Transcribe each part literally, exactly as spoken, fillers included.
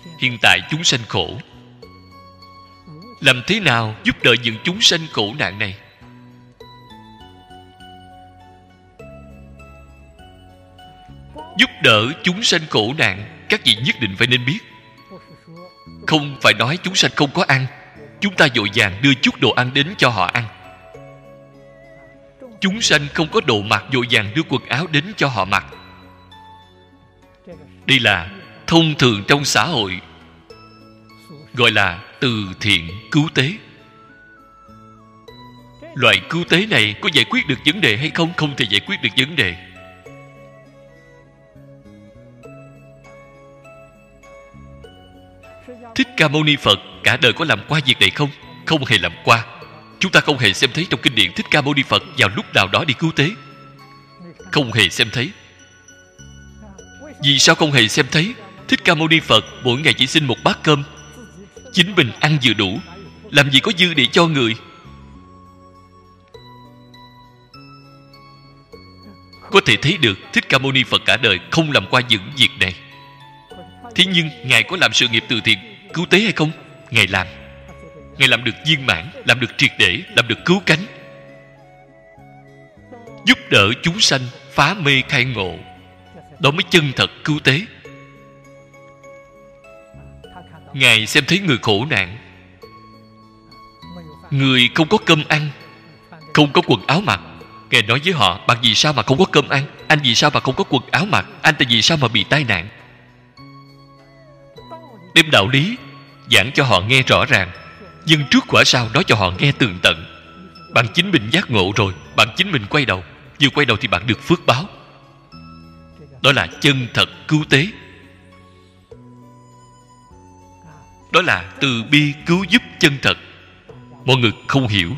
hiện tại chúng sanh khổ. Làm thế nào giúp đỡ những chúng sanh khổ nạn này? Giúp đỡ chúng sanh khổ nạn, các vị nhất định phải nên biết. Không phải nói chúng sanh không có ăn, chúng ta vội vàng đưa chút đồ ăn đến cho họ ăn. Chúng sanh không có đồ mặc, vội vàng đưa quần áo đến cho họ mặc. Đây là thông thường trong xã hội, gọi là từ thiện cứu tế. Loại cứu tế này có giải quyết được vấn đề hay không? Không thể giải quyết được vấn đề. Thích Ca Mâu Ni Phật cả đời có làm qua việc này không? Không hề làm qua. Chúng ta không hề xem thấy trong kinh điển Thích Ca Mâu Ni Phật vào lúc nào đó đi cứu tế. Không hề xem thấy. Vì sao không hề xem thấy? Thích Ca Mâu Ni Phật mỗi ngày chỉ xin một bát cơm, chính mình ăn vừa đủ, làm gì có dư để cho người. Có thể thấy được Thích Ca Mâu Ni Phật cả đời không làm qua những việc này. Thế nhưng Ngài có làm sự nghiệp từ thiện cứu tế hay không? Ngài làm. Ngài làm được viên mãn, làm được triệt để, làm được cứu cánh, giúp đỡ chúng sanh phá mê khai ngộ. Đó mới chân thật cứu tế. Ngài xem thấy người khổ nạn, người không có cơm ăn, không có quần áo mặc. Ngài nói với họ: bạn vì sao mà không có cơm ăn? Anh vì sao mà không có quần áo mặc? Anh tại vì sao mà bị tai nạn? Đem đạo lý giảng cho họ nghe rõ ràng, nhưng trước quả sau nói cho họ nghe tường tận. Bạn chính mình giác ngộ rồi, bạn chính mình quay đầu. Vừa quay đầu thì bạn được phước báo. Đó là chân thật cứu tế. Đó là từ bi cứu giúp chân thật. Mọi người không hiểu.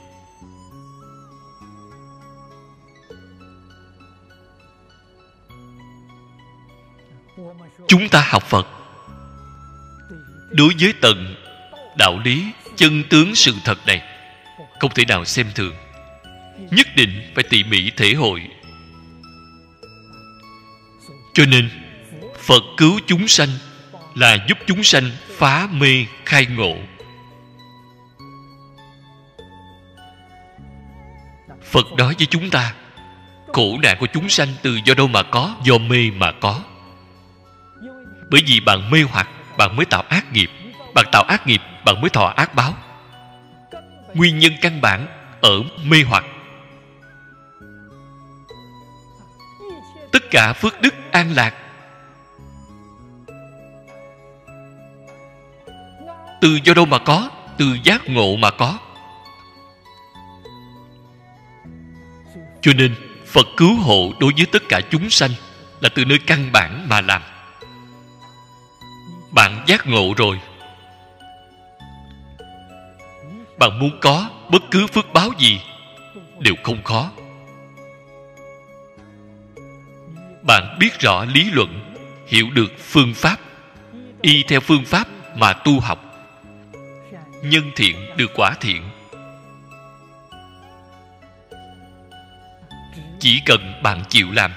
Chúng ta học Phật, đối với tầng đạo lý chân tướng sự thật này, không thể nào xem thường. Nhất định phải tỉ mỉ thể hội. Cho nên Phật cứu chúng sanh là giúp chúng sanh phá mê khai ngộ. Phật nói với chúng ta, khổ nạn của chúng sanh từ do đâu mà có? Do mê mà có. Bởi vì bạn mê hoặc, bạn mới tạo ác nghiệp. Bạn tạo ác nghiệp, bạn mới thọ ác báo. Nguyên nhân căn bản ở mê hoặc. Tất cả phước đức an lạc từ do đâu mà có? Từ giác ngộ mà có. Cho nên Phật cứu hộ đối với tất cả chúng sanh là từ nơi căn bản mà làm. Bạn giác ngộ rồi, bạn muốn có bất cứ phước báo gì đều không khó. Bạn biết rõ lý luận, hiểu được phương pháp, y theo phương pháp mà tu học. Nhân thiện được quả thiện. Chỉ cần bạn chịu làm.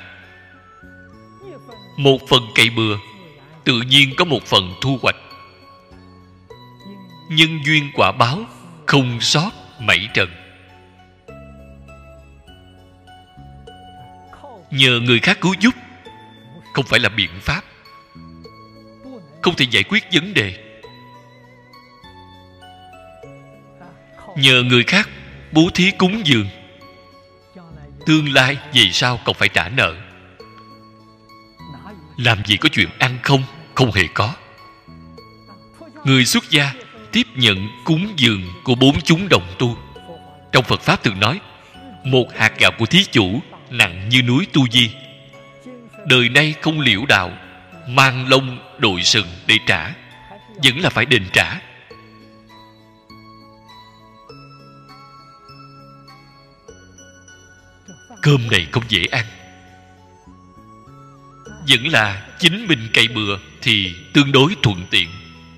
Một phần cày bừa, tự nhiên có một phần thu hoạch. Nhân duyên quả báo, không sót mảy trần. Nhờ người khác cứu giúp không phải là biện pháp, không thể giải quyết vấn đề. Nhờ người khác bố thí cúng dường, tương lai về sau còn phải trả nợ. Làm gì có chuyện ăn không? Không hề có. Người xuất gia tiếp nhận cúng dường của bốn chúng đồng tu. Trong Phật Pháp thường nói, một hạt gạo của thí chủ nặng như núi tu di. Đời nay không liễu đạo, mang lông đội sừng để trả, vẫn là phải đền trả. Cơm này không dễ ăn, vẫn là chính mình cày bừa thì tương đối thuận tiện.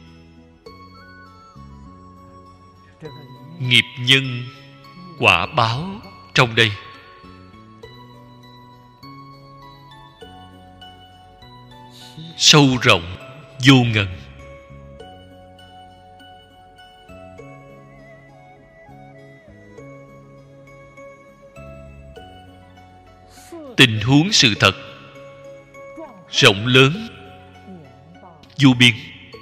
Nghiệp nhân quả báo trong đây sâu rộng vô ngần. tình huống sự thật rộng lớn vô biên.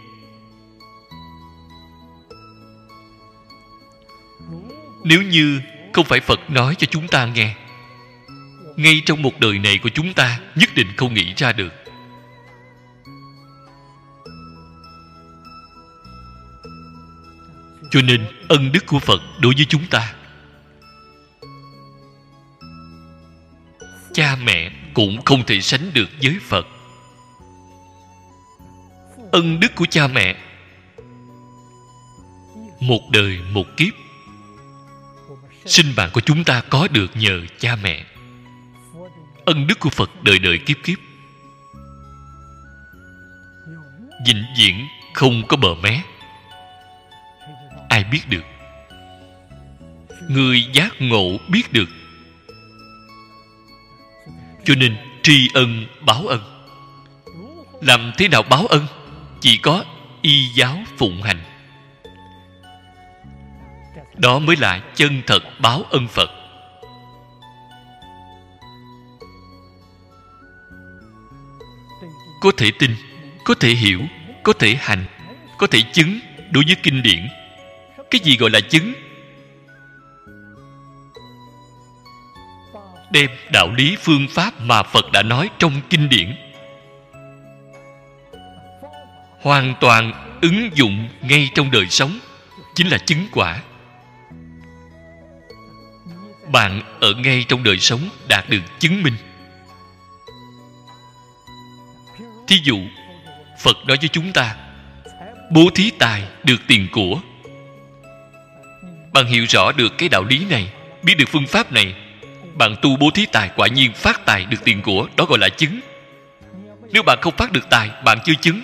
Nếu như không phải Phật nói cho chúng ta nghe, ngay trong một đời này của chúng ta nhất định không nghĩ ra được. Cho nên ân đức của Phật đối với chúng ta, cha mẹ cũng không thể sánh được với Phật. Ân đức của cha mẹ, một đời một kiếp, sinh mạng của chúng ta có được nhờ cha mẹ. Ân đức của Phật đời đời kiếp kiếp, vĩnh viễn không có bờ mé. Ai biết được? Người giác ngộ biết được. Cho nên tri ân báo ân. Làm thế nào báo ân? Chỉ có y giáo phụng hành. Đó mới là chân thật báo ân Phật. Có thể tin, có thể hiểu, có thể hành, có thể chứng đối với kinh điển. Cái gì gọi là chứng? Đem đạo lý phương pháp mà Phật đã nói trong kinh điển hoàn toàn ứng dụng ngay trong đời sống, chính là chứng quả. Bạn ở ngay trong đời sống đạt được chứng minh. Thí dụ, Phật nói với chúng ta bố thí tài được tiền của. Bạn hiểu rõ được cái đạo lý này, biết được phương pháp này, bạn tu bố thí tài quả nhiên phát tài được tiền của. Đó gọi là chứng. Nếu bạn không phát được tài, bạn chưa chứng.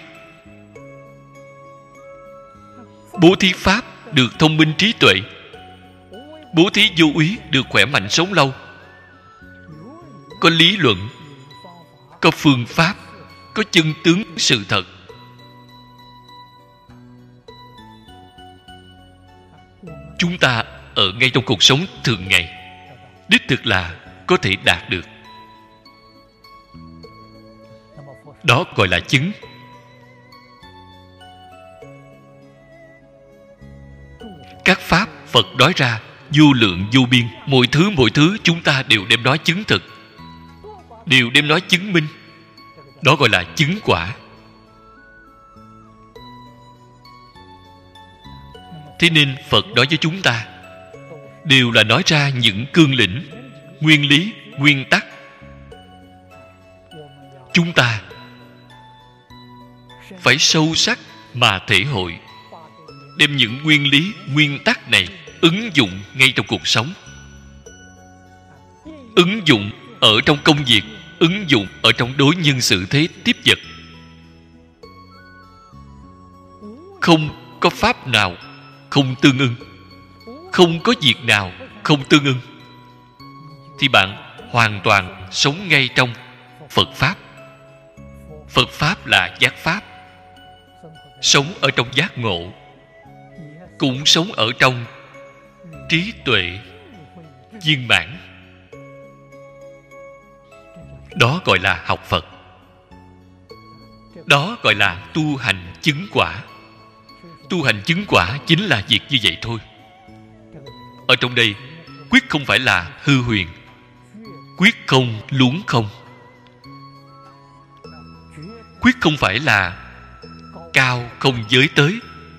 Bố thí pháp được thông minh trí tuệ. Bố thí vô úy được khỏe mạnh sống lâu. Có lý luận, có phương pháp, có chân tướng sự thật. Chúng ta ở ngay trong cuộc sống thường ngày đích thực là có thể đạt được. Đó gọi là chứng. Các pháp Phật nói ra vô lượng vô biên, mỗi thứ mỗi thứ chúng ta đều đem nói chứng thực, đều đem nói chứng minh. Đó gọi là chứng quả. Thế nên Phật nói với chúng ta đều là nói ra những cương lĩnh, nguyên lý, nguyên tắc. Chúng ta phải sâu sắc mà thể hội, đem những nguyên lý, nguyên tắc này ứng dụng ngay trong cuộc sống, ứng dụng ở trong công việc, ứng dụng ở trong đối nhân xử thế tiếp vật. Không có pháp nào không tương ưng, không có việc nào không tương ưng, thì bạn hoàn toàn sống ngay trong Phật Pháp. Phật Pháp là giác Pháp. Sống ở trong giác ngộ, cũng sống ở trong trí tuệ viên mãn. Đó gọi là học Phật. Đó gọi là tu hành chứng quả. Tu hành chứng quả chính là việc như vậy thôi. Ở trong đây quyết không phải là hư huyền, quyết không luống không, quyết không phải là cao không giới tới,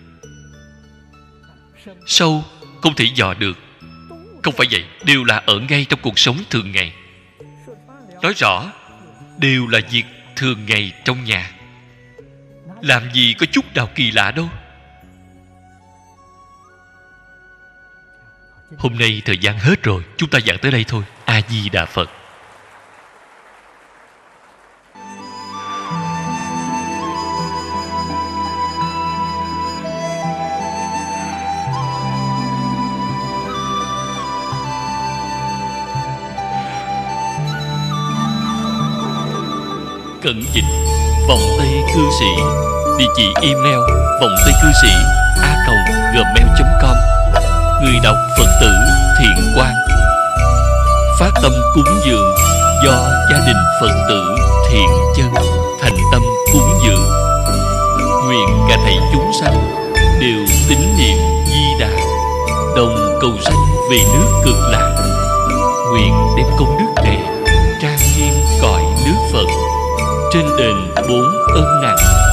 sâu không thể dò được. Không phải vậy. Đều là ở ngay trong cuộc sống thường ngày. Nói rõ đều là việc thường ngày trong nhà. Làm gì có chút nào kỳ lạ đâu. Hôm nay thời gian hết rồi, chúng ta giảng tới đây thôi. A Di Đà Phật. Cẩn dịch Vọng Tây Cư Sĩ. Địa chỉ email vọng tây cư sĩ a còng gmail chấm com. Người đọc Phật tử Thiện Quang. Phát tâm cúng dường do gia đình Phật tử thiện chân thành tâm cúng dường, nguyện cả thảy chúng sanh đều tín niệm Di Đà, đồng cầu sanh về nước Cực Lạc. Nguyện đem công đức này trang nghiêm cõi nước Phật, trên đền bốn ân nặng